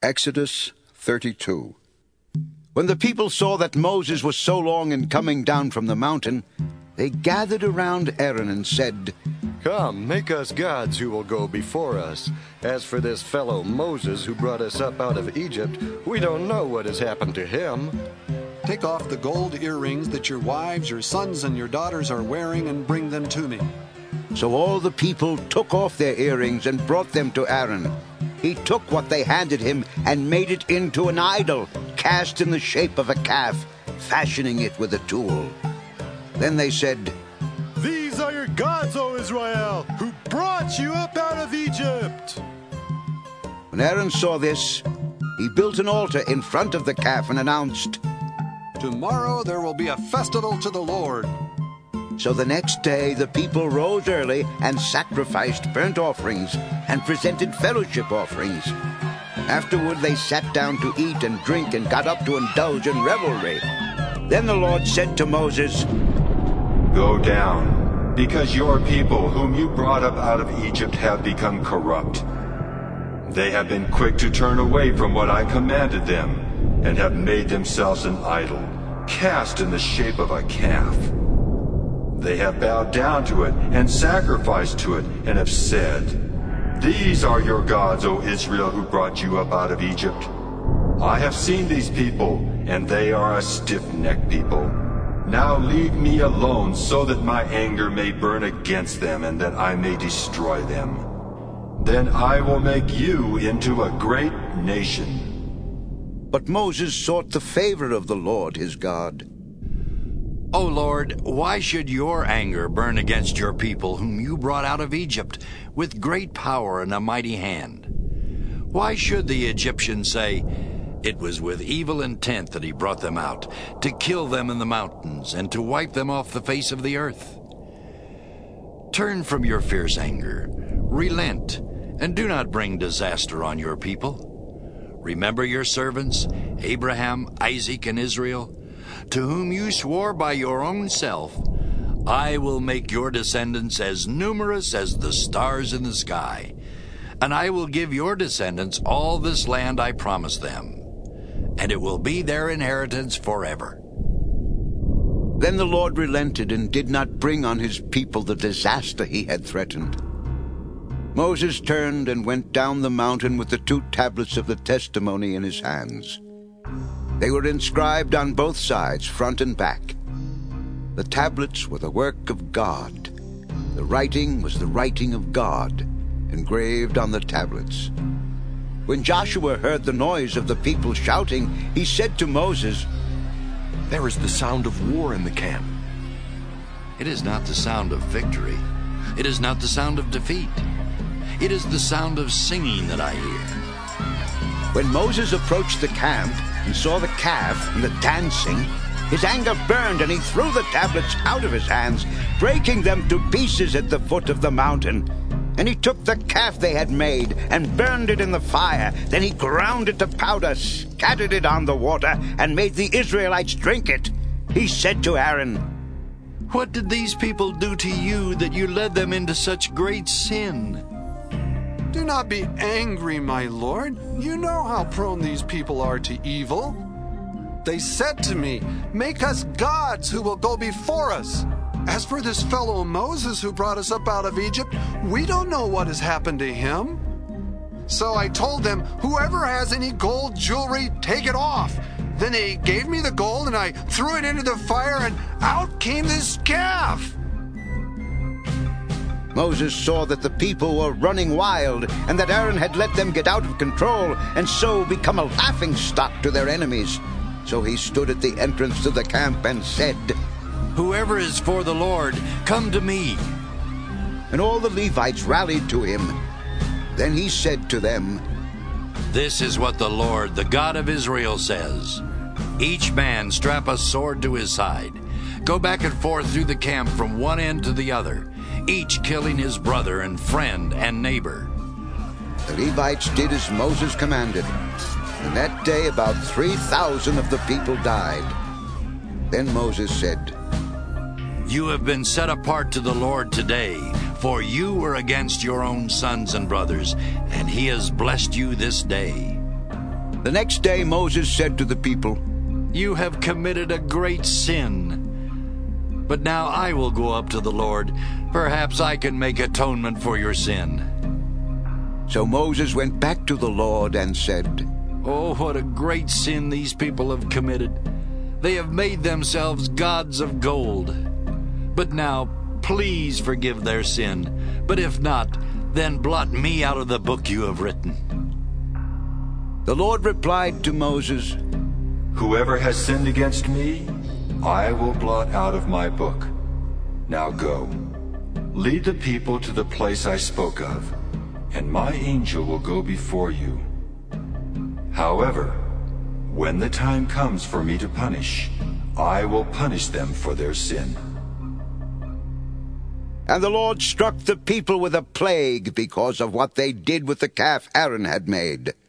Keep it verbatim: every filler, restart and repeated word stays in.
Exodus thirty-two. When the people saw that Moses was so long in coming down from the mountain, they gathered around Aaron and said, "Come, make us gods who will go before us. As for this fellow Moses who brought us up out of Egypt, we don't know what has happened to him." Take off the gold earrings that your wives, your sons, and your daughters are wearing and bring them to me. So all the people took off their earrings and brought them to Aaron. He took what they handed him and made it into an idol, cast in the shape of a calf, fashioning it with a tool. Then they said, "These are your gods, O Israel, who brought you up out of Egypt." When Aaron saw this, he built an altar in front of the calf and announced, "Tomorrow there will be a festival to the Lord." So the next day the people rose early and sacrificed burnt offerings and presented fellowship offerings. Afterward they sat down to eat and drink and got up to indulge in revelry. Then the Lord said to Moses, "Go down, because your people whom you brought up out of Egypt have become corrupt. They have been quick to turn away from what I commanded them, and have made themselves an idol, cast in the shape of a calf. They have bowed down to it and sacrificed to it, and have said, 'These are your gods, O Israel, who brought you up out of Egypt.' I have seen these people, and they are a stiff-necked people. Now leave me alone, so that my anger may burn against them, and that I may destroy them. Then I will make you into a great nation." But Moses sought the favor of the Lord his God. O Lord, why should your anger burn against your people whom you brought out of Egypt with great power and a mighty hand? Why should the Egyptians say, "It was with evil intent that he brought them out, to kill them in the mountains and to wipe them off the face of the earth"? Turn from your fierce anger, relent, and do not bring disaster on your people. Remember your servants, Abraham, Isaac, and Israel, to whom you swore by your own self, "I will make your descendants as numerous as the stars in the sky, and I will give your descendants all this land I promised them, and it will be their inheritance forever." Then the Lord relented and did not bring on his people the disaster he had threatened. Moses turned and went down the mountain with the two tablets of the testimony in his hands. They were inscribed on both sides, front and back. The tablets were the work of God. The writing was the writing of God, engraved on the tablets. When Joshua heard the noise of the people shouting, he said to Moses, "There is the sound of war in the camp." It is not the sound of victory. It is not the sound of defeat. It is the sound of singing that I hear. When Moses approached the camp and saw the calf and the dancing, his anger burned, and he threw the tablets out of his hands, breaking them to pieces at the foot of the mountain. And he took the calf they had made and burned it in the fire. Then he ground it to powder, scattered it on the water, and made the Israelites drink it. He said to Aaron, "What did these people do to you that you led them into such great sin?" Do not be angry, my lord. You know how prone these people are to evil. They said to me, "Make us gods who will go before us." As for this fellow Moses who brought us up out of Egypt, we don't know what has happened to him. So I told them, "Whoever has any gold jewelry, take it off." Then they gave me the gold, and I threw it into the fire, and out came this calf. Moses saw that the people were running wild, and that Aaron had let them get out of control, and so become a laughingstock to their enemies. So he stood at the entrance to the camp and said, "Whoever is for the Lord, come to me." And all the Levites rallied to him. Then he said to them, "This is what the Lord, the God of Israel, says. Each man strap a sword to his side. Go back and forth through the camp from one end to the other, each killing his brother and friend and neighbor." The Levites did as Moses commanded, and that day about three thousand of the people died. Then Moses said, "You have been set apart to the Lord today, for you were against your own sons and brothers, and he has blessed you this day." The next day Moses said to the people, "You have committed a great sin. But now I will go up to the Lord. Perhaps I can make atonement for your sin." So Moses went back to the Lord and said, "Oh, what a great sin these people have committed. They have made themselves gods of gold. But now, please forgive their sin. But if not, then blot me out of the book you have written." The Lord replied to Moses, "Whoever has sinned against me, I will blot out of my book. Now go, lead the people to the place I spoke of, and my angel will go before you. However, when the time comes for me to punish, I will punish them for their sin." And the Lord struck the people with a plague because of what they did with the calf Aaron had made.